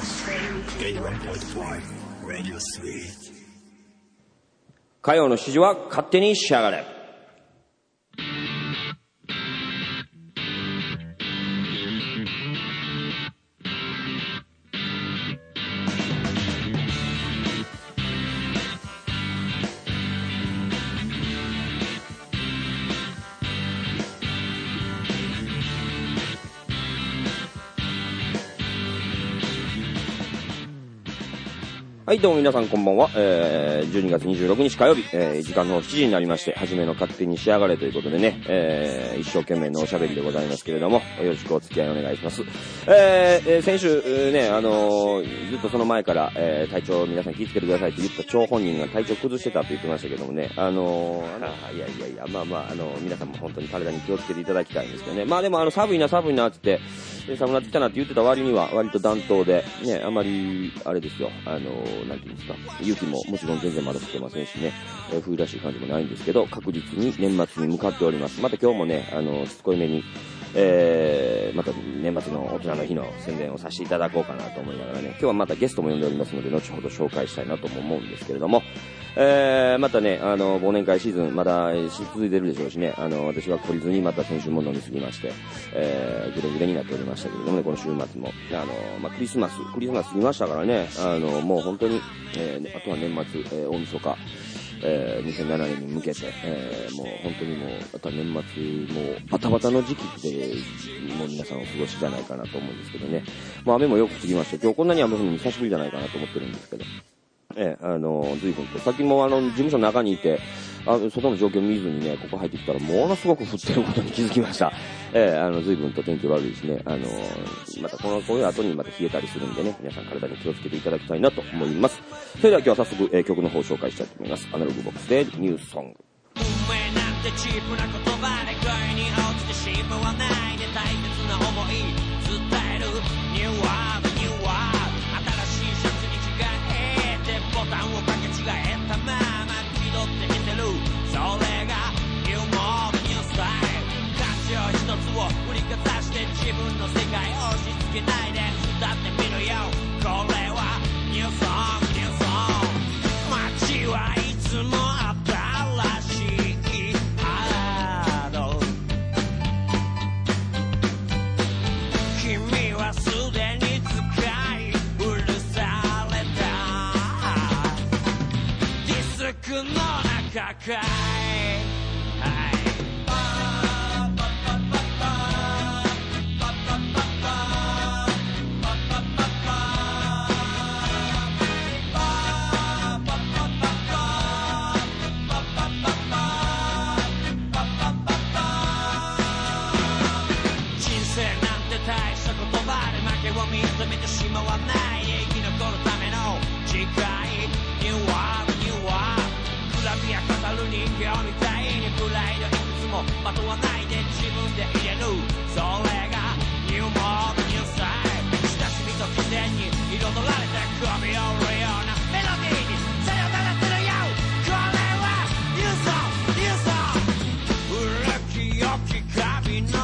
火曜の7時は勝手に仕上がれ。はい、どうも皆さんこんばんは。12月26日火曜日、時間の7時になりまして、初めの勝手に仕上がれということでね、一生懸命のおしゃべりでございますけれども、よろしくお付き合いお願いします。先週ね、ずっとその前から、体調皆さん気をつけてくださいって言った張本人が体調崩してたって言ってましたけどもね、いや、まあ皆さんも本当に体に気をつけていただきたいんですけどね。まあでも寒いなって言って、寒くなってきたなって言ってた割には割と暖冬で、ね、あんまり、あれですよ、なんていうんですか、雪ももちろん全然まだ降ってませんしね、冬らしい感じもないんですけど、確実に年末に向かっております。また今日もね、しつこいめに、また年末の大人の日の宣伝をさせていただこうかなと思いながらね、今日はまたゲストも呼んでおりますので、後ほど紹介したいなとも思うんですけれども、またね、忘年会シーズンまだ続いてるでしょうしね、私は懲りずにまた先週も飲み過ぎまして、グレグレになっておりましたけれどもね、この週末も、クリスマス過ぎましたからね、もう本当に、あとは年末、大晦日、2007年に向けて、もう本当にもう、あとは年末、もうバタバタの時期で、もう皆さんお過ごしじゃないかなと思うんですけどね。まあ雨もよく降りまして、今日こんなに雨降るの久しぶりじゃないかなと思ってるんですけど。随分と、さっきも事務所の中にいて、外の状況見ずにね、ここ入ってきたらものすごく降ってることに気づきました。随分と天気悪いしね、またこういう後にまた冷えたりするんでね、皆さん体に気をつけていただきたいなと思います。それでは今日は早速、曲の方を紹介したいと思います。アナログボックスでニュースソング。運命なんてチープな言葉で恋に落ちてしまわないで大切な思い伝えるニューワード新しいシャツに着替えてボタンをかけ違えたまま気取って見てるそれがニューモードニュースタイル感情一つを振りかざして自分の世界を押し付けないで歌ってみるよこれはニューソング街はいつも新しいハード君はすでに使い古されたディスクの中かい認めてしまわないで生き残るための誓いニューワールグラビア語る人形みたいにプライドいくつもまとわないで自分で入れるそれがニューモードニュースタイル親しみと自然に彩られた首を折るようなメロディーにさよならするよこれはニューソン古き良き神の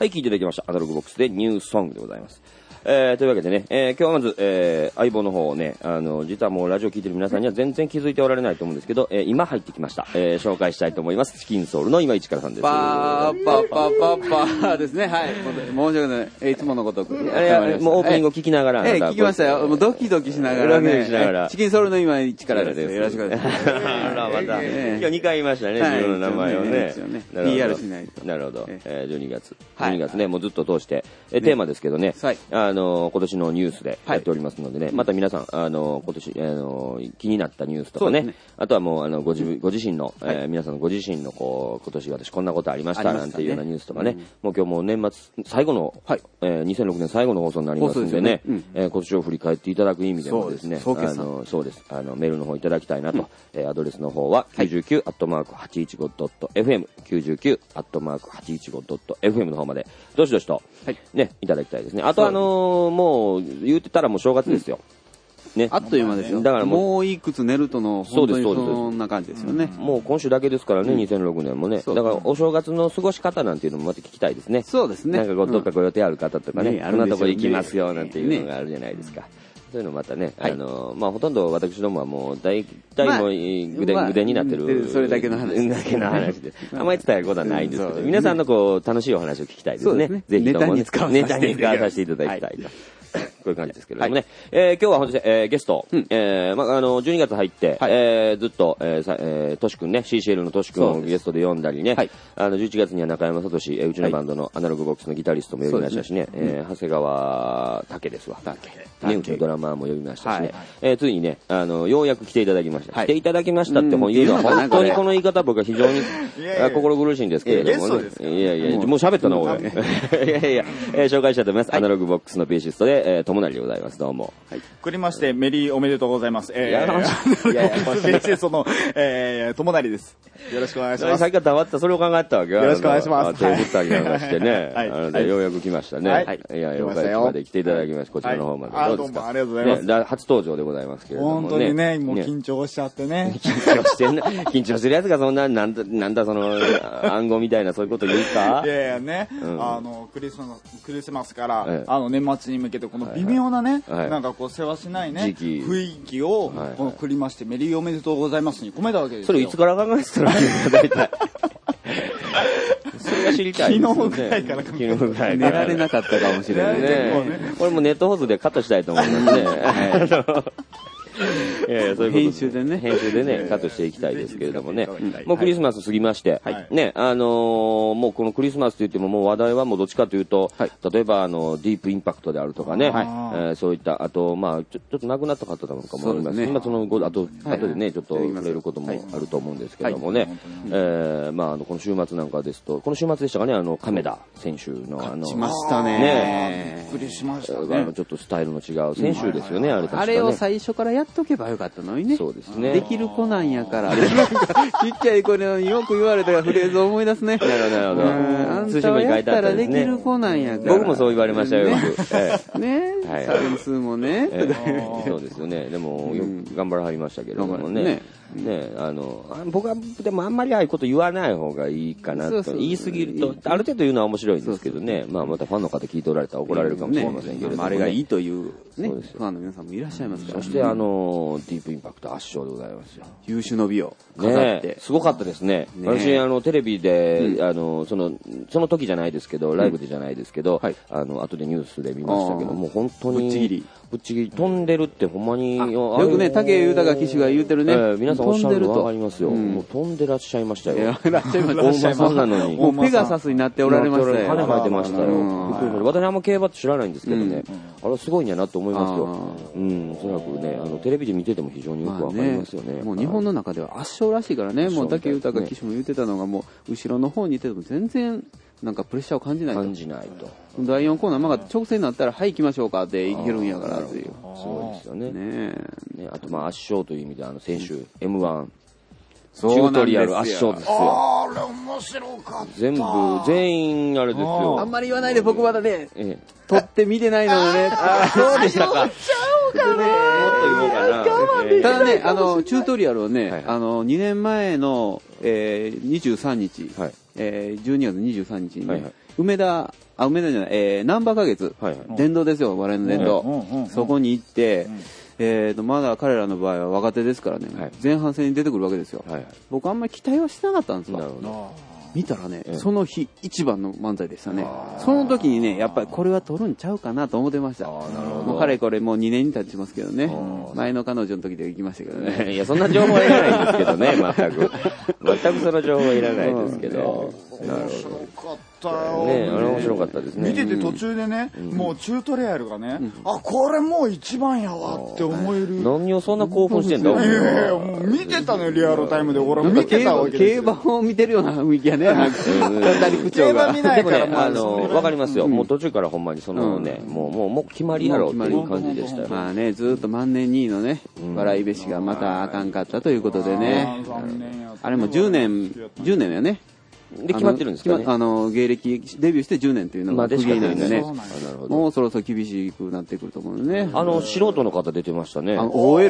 はい、聞いていただきました。アナログボックスでニューソングでございます。というわけでね、今日はまず、相棒の方をね、実はもうラジオ聞いてる皆さんには全然気づいておられないと思うんですけど、今入ってきました。紹介したいと思います。チキンソウルの今市からさんです。 パーパーパーパーパーですね。はい。申し訳ない。いつものごとく。 もうオープニングを聞きながら。 聞きましたよ。もうドキドキしながらね。 ドキドキしながら。 チキンソウルの今市からです。よろしくお願いします。 あら、また。今日2回言いましたね、自分の名前をね。 PR しないと。 なるほど。12月。12月ね、もうずっと通して、テーマですけどね、今年のニュースでやっておりますのでね、また皆さん、今年、気になったニュースとかね、あとはもう、ご自身の、皆さんのご自身の、今年私こんなことありましたなんていうようなニュースとかね、もう今日もう年末、最後の、2006年最後の放送になりますんでね、今年を振り返っていただく意味でもですね、そうです。メールの方いただきたいなと、アドレスの方は、99@815.fm、99@815.fm の方まで、どしどしと、ね、いただきたいですね。あともう、言ってたらもう正月ですよ。ね。 あっという間ですよ。だからもういくつ寝るとの、本当にそんな感じですよね。 もう今週だけですからね、2006年もね。だからお正月の過ごし方なんていうのもまた聞きたいですね。 そうですね。 なんかどっかご予定ある方とかね、こんなとこ行きますよなんていうのがあるじゃないですか。そういうのまたね、ほとんど私どもはもう大体もうぐでになってる。 それだけの話。 だけの話で。あまり伝えることはないんですけど、皆さんのこう、楽しいお話を聞きたいですね。ぜひともネタに使わさせていただきたいと。こういう感じですけれどもね。今日は本日、ゲスト、12月入って、ずっと、トシ君ね、CCL のトシ君をゲストで呼んだりね、11月には中山聡、うちのバンドのアナログボックスのギタリストも呼びましたしね、長谷川武ですわ。ね、うちのドラマーも呼びましたしね、ついにね、ようやく来ていただきました。来ていただきましたって言うのは本当にこの言い方僕は非常に心苦しいんですけれどもね。いやいや、もう喋ったな、俺。いやいや、紹介したいと思います。アナログボックスのベーシストで、友成でございます。どうも。 送りまして、メリーおめでとうございます。ベーシストの、友成です。よろしくお願いします。 さっきから黙った、それを考えたわけよ。 よろしくお願いします。 手振ったりなんかしてね。ようやく来ましたね。いや、よかったまで来ていただきまして、こちらの方まで。どうですか？ ありがとうございます。 初登場でございますけれどもね。 本当にね、もう緊張しちゃってね。 緊張してるやつがそんな、なんだその、暗号みたいなそういうこと言うか？ いやいやね、クリスマスから、年末に向けてこの微妙なね、なんかこう、世話しないね、雰囲気を、この送りまして、メリーおめでとうございますに込めたわけですよ。 それいつから考えてたら大体。それが知りたい。 昨日ぐらいから昨日ぐらい寝られなかったかもしれないね。 これもネット放送でカットしたいと思いますね。編集でね、カットしていきたいですけれどもね。もうクリスマス過ぎまして、ね、もうこのクリスマスと言ってももう話題はもうどっちかというと、例えばディープインパクトであるとかね、そういった、あと、まあ、ちょっと亡くなった方なんかもあります。今その後でね、ちょっと触れることもあると思うんですけれどもね、まあ、この週末なんかですと、この週末でしたかね、亀田選手のしましたね。 びっくりしましたね。 ちょっとスタイルの違う選手ですよね、あれ確かね。 あれを最初からやっとけばよかったのにね。 そうですね。 できる子なんやから。ちっちゃい子によく言われたフレーズを思い出すね。 なるほど。 あんたはやったらできる子なんやから。 僕もそう言われましたよ、よく。ね。算数もね。 そうですよね。でも、よく頑張らはりましたけれどもね。ね、僕はでもあんまりああいうこと言わない方がいいかなと。言い過ぎると、ある程度言うのは面白いんですけどね。まあまたファンの方聞いておられたら怒られるかもしれませんけれども。 あれがいいというね、ファンの皆さんもいらっしゃいますから。 そしてディープインパクト圧勝でございますよ。 優秀の美を飾って。 すごかったですね。私、テレビで、その時じゃないですけど、ライブでじゃないですけど、後でニュースで見ましたけど、もう本当に、ぶっちぎり飛んでるってほんまに。 よくね、武豊騎手が言うてるね。 皆さんおっしゃるのわかりますよ。もう飛んでらっしゃいましたよ。 いらっしゃいました。 さんなのに。 もうペガサスになっておられましたよ。 羽生えてましたよ。私あんま競馬って知らないんですけどね。あれすごいんやなと思いますよ。おそらくね、テレビで見てても非常によくわかりますよね。 もう日本の中では圧勝らしいからね、もう武豊騎手も言ってたのが、もう後ろの方にいてても全然、なんかプレッシャーを感じないと。 感じないと。 第4コーナー、まあ直線になったら、はい、行きましょうかっていけるんやからっていう。 そうですよね。 ねあと、まあ圧勝という意味で、先週、M1。チュートリアル圧勝ですよ。 あれ面白かった。 全員あれですよ。 あんまり言わないで、僕まだね、撮って見てないのでね。 そうでしたか。 ちゃうかな。 もっと言おうかな。 ただね、チュートリアルをね、2年前の、23日、12月23日にね、梅田梅田じゃない、ナンバー花月、殿堂ですよ、我々の殿堂。そこに行って、まだ彼らの場合は若手ですからね、前半戦に出てくるわけですよ。僕あんまり期待はしてなかったんですよ。見たらね、その日一番の漫才でしたね。その時にね、やっぱりこれは撮るんちゃうかなと思ってました。もうかれこれもう2年に経ちますけどね。前の彼女の時で行きましたけどね。 いや、そんな情報はいらないんですけどね、全く。全くその情報はいらないですけど。なるほど。ね、あれ面白かったですね。 見てて途中でね、もうチュートリアルがね、あ、これもう一番やわって思える。 何をそんな興奮してんだ。 いやいや、もう見てたのよ、リアルタイムで。俺も見てたわけですよ。 競馬を見てるような雰囲気やね、語り口調が。 見ないから、 わかりますよ。もう途中からほんまにそのね、もう決まりやろっていう感じでしたよ。 まあね、ずっと万年2位のね、笑い飯がまたあかんかったということでね。あれも10年やね。 で、決まってるんですかね。 芸歴デビューして10年というのが区切りなんでね。もうそろそろ厳しくなってくると思うね。 素人の方出てましたね。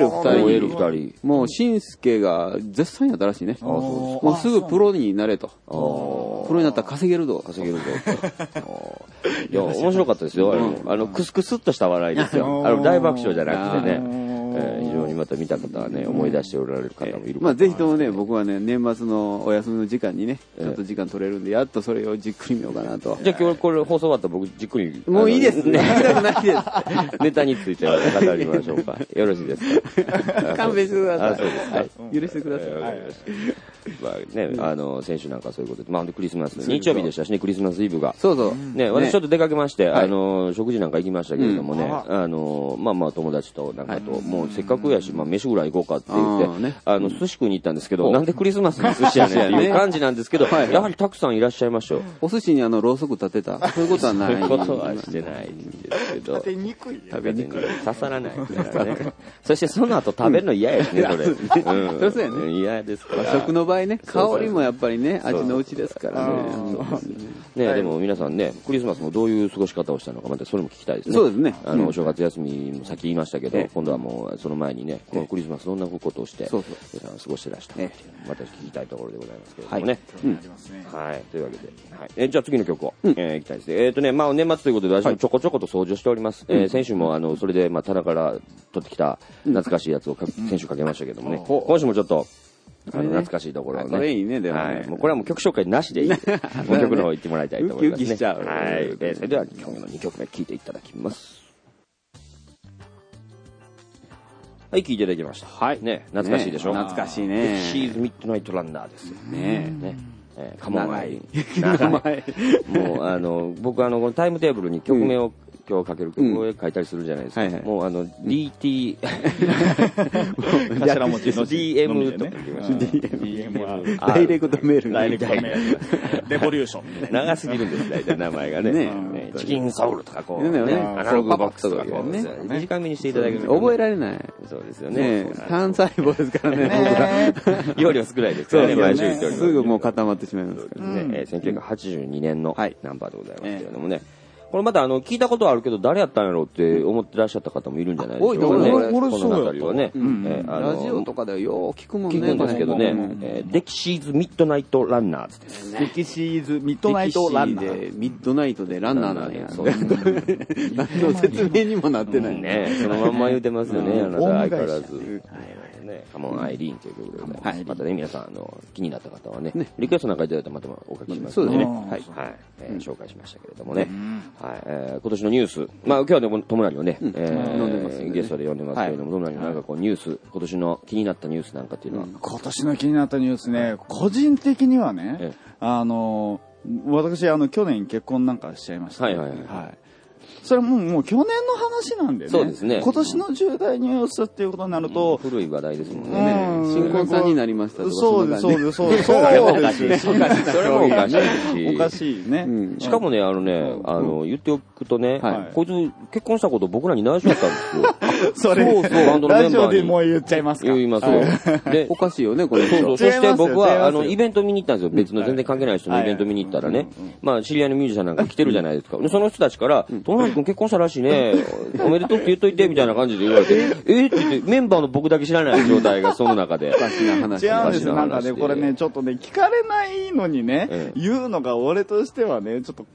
OL2 人。もう、しんすけが絶賛やったらしいね。もうすぐプロになれと。プロになったら稼げるぞ。いや、面白かったですよ。クスクスっとした笑いですよ。大爆笑じゃなくてね。非常にまた見た方はね、思い出しておられる方もいる。 まあぜひともね、僕はね、年末のお休みの時間にね、ちょっと時間取れるんで、やっとそれをじっくり見ようかなと。 じゃあ今日これ放送終わったら僕じっくり。 もういいですね。行きたくないです。 ネタについては語りましょうか。よろしいですか。 勘弁してください。 そうです。はい。 許してください。 まあね、先週なんかそういうことで、まあクリスマス、日曜日でしたしね、クリスマスイブが。 そうそう。 ね、私ちょっと出かけまして、食事なんか行きましたけれどもね、まあ友達となんかと、もうせっかくやし、まあ飯ぐらい行こうかって言って、寿司食いに行ったんですけど、なんでクリスマスに寿司やねんっていう感じなんですけど、やはりたくさんいらっしゃいましたよ。 お寿司にろうそく立てた。そういうことはない。 そういうことはしてないんですけど。 食べにくい。 刺さらないからね。そしてその後食べるの嫌やしね、それ。 そうやね。 嫌ですから。 食の場合ね、香りもやっぱりね、味のうちですからね。 ね、でも皆さんね、クリスマスもどういう過ごし方をしたのか、またそれも聞きたいですね。 そうですね。 お正月休みもさっき言いましたけど、今度はもうその前にね、このクリスマスどんなことをして、過ごしてらしたかっていうのをまた聞きたいところでございますけれどもね。はい。というわけで、じゃあ次の曲をいきたいですね。まあ年末ということで私もちょこちょこと掃除をしております。先週もそれでまあ棚から取ってきた懐かしいやつを先週かけましたけどもね、今週もちょっと懐かしいところをね。 これいいね、でもね。 もうこれはもう曲紹介なしでいい。もう曲の方行ってもらいたいと思いますね。 ウキウキしちゃう。 はい。それでは今日の2曲目聴いていただきます。はい、聴いていただきました。はい。ね、懐かしいでしょ。 懐かしいね。 シーズミッドナイトランナーですよ。 ね。 カモンアイリン。もう僕このタイムテーブルに曲名を今日かける曲を書いたりするじゃないですか。もうDT 頭文字の DM とか言いました。 DM ダイレクトメール。 レボリューション。 長すぎるんです、大体名前がね。チキンソウルとかこう、アナログボックスとかこう、短めにしていただけると。 覚えられない。 そうですよね。 単細胞ですからね。 容量少ないですからね、毎週すぐもう固まってしまいますからね。1982年のナンバーでございますけれどもね。これまた聞いたことはあるけど誰やったんやろうって思ってらっしゃった方もいるんじゃないでしょうかね。この辺りはね。 ラジオとかではよう聞くもんね。 聞くんですけどね。デキシーズミッドナイトランナーズです。 デキシーズミッドナイトランナー。 ミッドナイトでランナーなんや。何の説明にもなってないね。そのまんま言うてますよね。あなた相変わらず。カモンアイリーンという曲でございます。またね、皆さん、気になった方はね、リクエストなんかいただいたらまたお書きしますのでね、紹介しましたけれどもね。今年のニュース、まあ今日はね、友成をね、ゲストで呼んでますけれども、友成のなんかこうニュース、今年の気になったニュースなんかっていうのは。 今年の気になったニュースね、個人的にはね、私、去年結婚なんかしちゃいました。それはもう去年の話なんでね。 そうですね。 今年の重大ニュースっていうことになると。 古い話題ですもんね。 新婚さんになりましたとか。 そうです。それもおかしい。それもおかしい。おかしいね。 しかもね、言っておくとね、こいつ結婚したこと僕らに内緒だったんですよ。 それ、ラジオでもう言っちゃいますか。 言いますよ。 で、おかしいよね、これ。 そして僕は、イベント見に行ったんですよ。別の全然関係ない人のイベント見に行ったらね、まあ、知り合いのミュージシャンなんか来てるじゃないですか。その人たちから、友成君結婚したらしいね、おめでとうって言っといて、みたいな感じで言われて、って言って、メンバーの僕だけ知らない状態がその中で。 違うんです。なんかね、これね、ちょっとね、聞かれないのにね、言うのが俺としてはね、ちょっと、こっ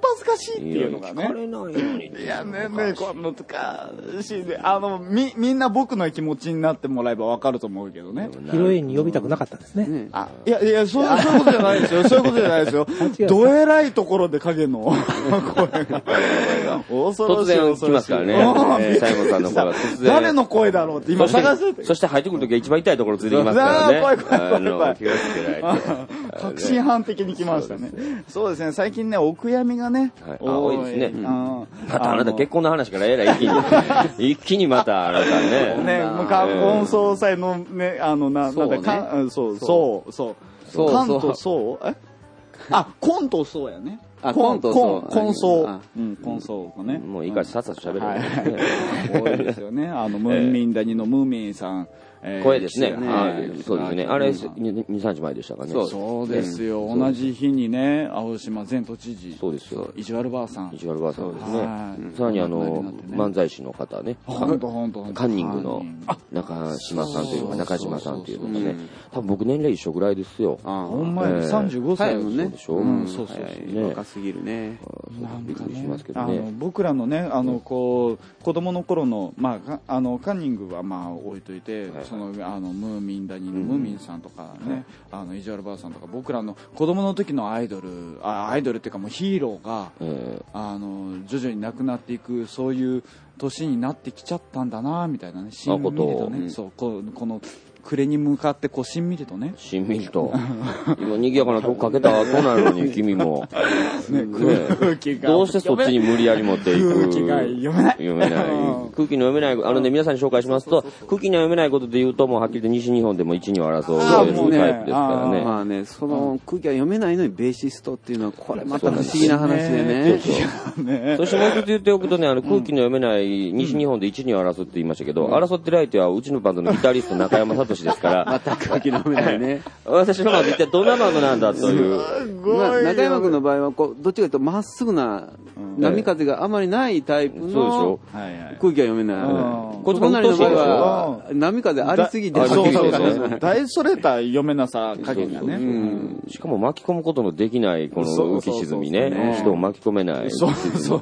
恥ずかしいっていうのがね。 聞かれないのにね。 いやね、これ難しいね。みんな僕の気持ちになってもらえばわかると思うけどね。 ヒロインに呼びたくなかったんですね。 いや、そういうことじゃないですよ。そういうことじゃないですよ。どえらいところで影の声が。 突然来ますからね。西門さんの声が突然。 誰の声だろうって今探してて。 そして入ってくるときは一番痛いところついてきますからね。 怖い。 気がつけないと。 確信犯的に来ましたね。そうですね、最近ね、お悔やみがね、 多いですね。またあなた結婚の話から一気にまたあなたね。 ね、冠婚葬祭のね、なんだ、そう。関東そうコントそうやね。コンソーかね。 もういいからさっさと喋る。 多いですよね。ムーミン谷のムーミンさん。 声ですね。そうですね。あれ、2、3日前でしたかね。 そうですよ。同じ日にね、青島前都知事。 そうですよ。 意地悪ばあさん。 意地悪ばあさんですね。さらに漫才師の方ね。 ほんと。 カンニングの中島さんというか、中島さんというのがね。多分僕年齢一緒ぐらいですよ。 ほんまに35歳もんね。 でしょ。 そう。若すぎるね。 びっくりしますけどね。 僕らのね、子供の頃の、カンニングは置いといて、ムーミン谷のムーミンさんとかね、イジュアルばあさんとか、僕らの子供の時のアイドルっていうかもうヒーローが、徐々に亡くなっていく、そういう年になってきちゃったんだなみたいなね、しんみりとね、そうこの暮れに向かってしんみりとね。 しんみりと。今賑やかなとこかけた後なのに、君も。 空気が。 どうしてそっちに無理やり持っていく。 空気が読めない。 空気の読めない。皆さんに紹介しますと、空気の読めないことで言うと、もうはっきり言って西日本でも一二を争うタイプですからね。 まあね、その空気が読めないのにベーシストっていうのは、これまた不思議な話でね。 そしてもう一つ言っておくとね、空気の読めない西日本で一二を争って言いましたけど、争ってる相手はうちのバンドのギタリスト中山聡ですから、 また空気読めないね。 私のバンド一体どんなバンドなんだという。 中山君の場合はどっちかというとまっすぐな波風があまりないタイプの空気が読めない。こっちの場合は波風ありすぎて、 大それた読めなさ加減がね。 しかも巻き込むことのできないこの浮き沈みね、人を巻き込めない。 そう。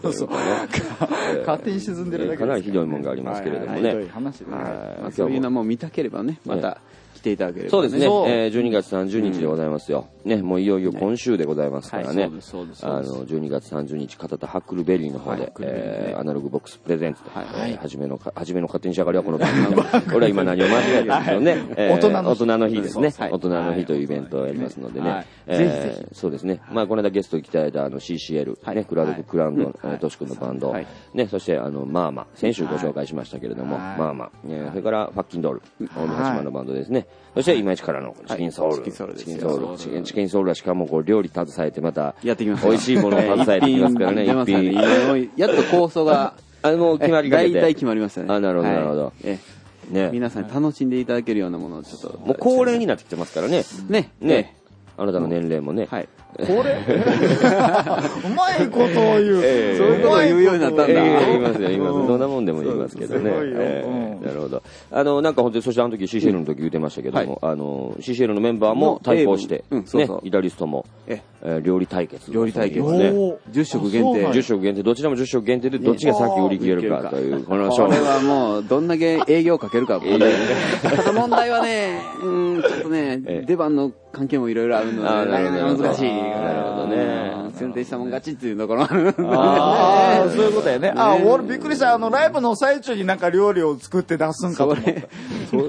勝手に沈んでるだけ。 かなりひどいもんがありますけれどもね。 そういうのも見たければね、また来ていただければ。 そうですね。12月30日でございますよ。ね、もういよいよ今週でございますからね。12月30日、片田ハックルベリーの方で、アナログボックスプレゼンツと、初めの勝手にしやがりはこの番組で、俺は今何を間違えたんですよね。大人の日ですね。大人の日というイベントをやりますのでね。そうですね。この間ゲスト来ていただいたCCL、ね、クラウドクラウンド、トシ君のバンド、ね、そして先週ご紹介しましたけれども、それからファッキンドール、大野八幡のバンドですね。そして今市からのチキンソウル。チキンソウルはしかも料理携えてまた美味しいものを携えてきますからね。一品。 やっと構想がもう決まりかけて。 大体決まりましたね。 なるほど。 皆さんに楽しんでいただけるようなものをちょっと。 もう恒例になってきてますからね。 ね。 あなたの年齢もね。 これうまいことを言う。 そういうことを言うようになったんだ。 言いますよ。どんなもんでも言いますけどね。なるほど。なんか本当に、そしてあの時 CCL の時言ってましたけども、CCL のメンバーも対抗して、ね、ギタリストも、料理対決。 料理対決ね。10食限定。 10食限定。どちらも10食限定でどっちが先売り切れるかという、 この勝負。これはもう、どんだけ営業かけるか。ただ問題はね、ちょっとね、出番の関係もいろいろあるので、難しい。 なるほどね。 選定したもん勝ちっていうところある。 そういうことやね。俺びっくりした。ライブの最中になんか料理を作って出すんかと思った。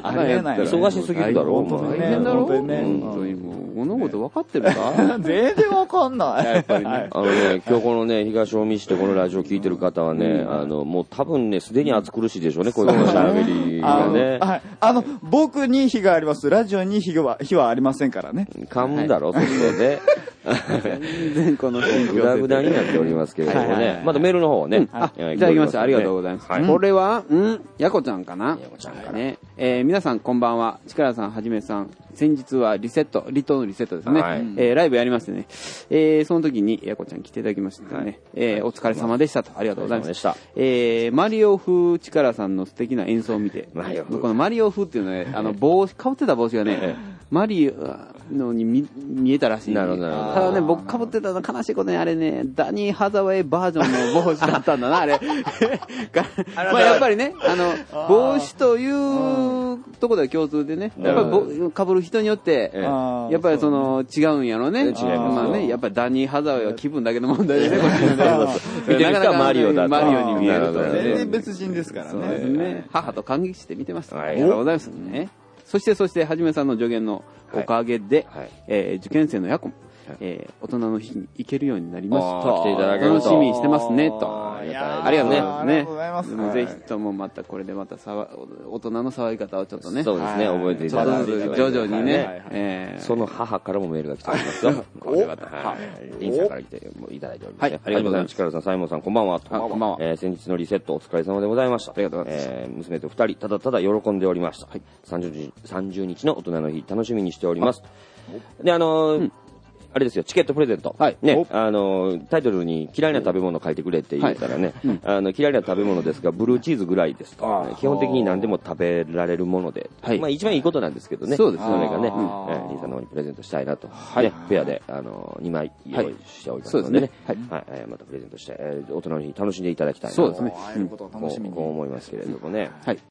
ありえない。 忙しすぎるだろ。 大変だろ。本当にもう、物事分かってるか全然分かんない。 やっぱりね。 今日このね、東近江市でこのラジオ聞いてる方はね、もう多分ね、すでに暑苦しいでしょうね、こういう喋りがね。 僕に火があります。ラジオに火はありませんからね。 噛むだろ、そこで。 全然このグダグダになっておりますけれどもね。またメールの方をね。 いただきました。ありがとうございます。これは、やこちゃんかな。 やこちゃんかね。皆さんこんばんは。力さん、はじめさん。先日は離島のリセットですね。ライブやりましてね。その時にやこちゃん来ていただきましたね。お疲れ様でしたと。ありがとうございました。マリオ風力さんの素敵な演奏を見て、このマリオ風っていうのはね、被ってた帽子がね、マリのに見えたらしい。 なるほどなるほど。 ただね、僕被ってたの悲しいことにあれね、ダニー・ハザウェイバージョンの帽子だったんだな、あれ。まあやっぱりね、帽子というところでは共通でね、やっぱり被る人によって、やっぱりその違うんやろね。 違います。 まあね、やっぱりダニー・ハザウェイは気分だけの問題でね、こっちのね。 見てる人はマリオだと。 マリオに見えると。 全然別人ですからね。 母と感激して見てます。 はいありがとうございますね。そして、はじめさんの助言のおかげで、受験生のヤコン、大人の日に行けるようになりました。 来ていただけると楽しみにしてますね、と。 ありがありがとうございますね。 ありがとうございます。 もぜひともまたこれでまた大人の騒ぎ方をちょっとね。 そうですね、覚えていただいて。 徐々にね。 その母からもメールが来ておりますよ。これまた、リンさんから来ていただいております。 ありがとうございます。 力さん、サイモンさん、こんばんは。 こんばんは。 先日のリセットお疲れ様でございました。 ありがとうございます。 娘と二人、ただただ喜んでおりました。30日の大人の日、楽しみにしております。で、あれですよ、チケットプレゼント。ね、タイトルに嫌いな食べ物書いてくれって言ったらね、嫌いな食べ物ですが、ブルーチーズぐらいですと。基本的に何でも食べられるもので。まあ一番いいことなんですけどね。 そうですね。 それがね、リンさんの方にプレゼントしたいなと。ね、ペアで、2枚用意しておりますのでね。はい。またプレゼントして、大人の日楽しんでいただきたいなと。 そうですね。 会えることを楽しみに。 こう思いますけれどもね。 はい。